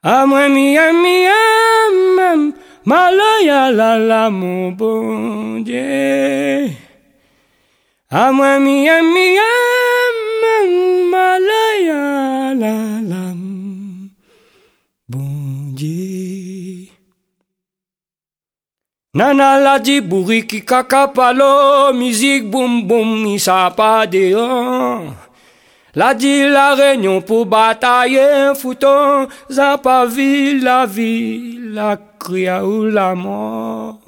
Malaya la la mon bon Dieu. Malaya la la bon Dieu. Nana la di bouriki kaka palo, musique boum boum, il sa pas dehors. La dit la réunion pour batailler, fouton, ça pas vu la vie, la cria ou la mort.